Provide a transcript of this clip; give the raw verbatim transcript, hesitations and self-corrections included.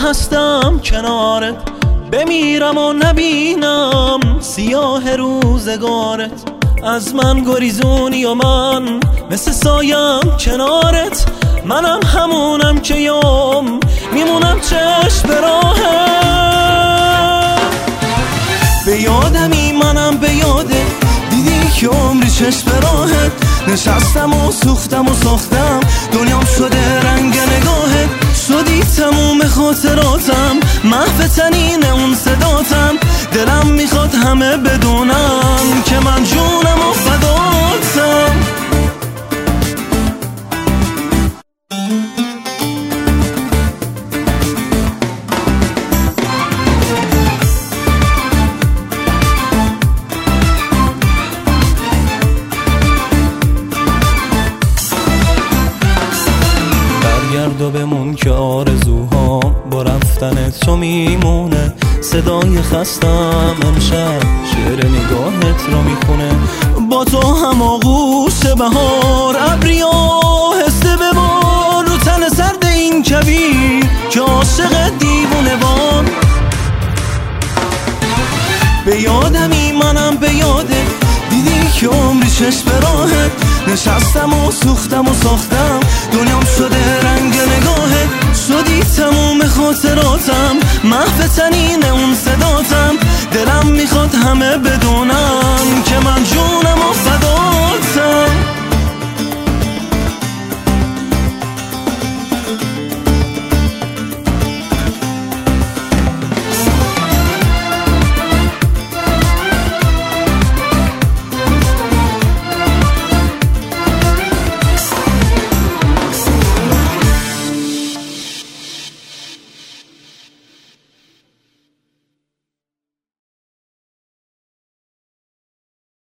هستم کنارت، بمیرم و نبینم سیاه روزگارت. از من گریزونی و من مثل سایم کنارت، منم همونم که یوم میمونم چشم به راهت. به یادمی منم به یادت، دیدی که عمری چشم به راهت. نشستم و سوختم و ساختم دنیام شده رنگ نگاهت. شدی تموم خاطراتم، محو تنین اون صداتم. دلم میخواد همه بدونم که من جونم و فداتم. برگرد و بمون که آرزوها با رفتن تو میمونه. صدای خستم امشب شعر نگاهت رو میخونه. با تو هم آغوش بهار، ابری و هسته ببار رو تن سرد این کویر که عاشق دیوونه وام. به یادمی منم به یادت، دیدی که عمری چشم به راهت. نشستم و سوختم و ساختم دنیام شده رنگ نگاهت. شدی تموم خاطراتم، محو تنین اون صداتم. دلم میخواد همه بدونم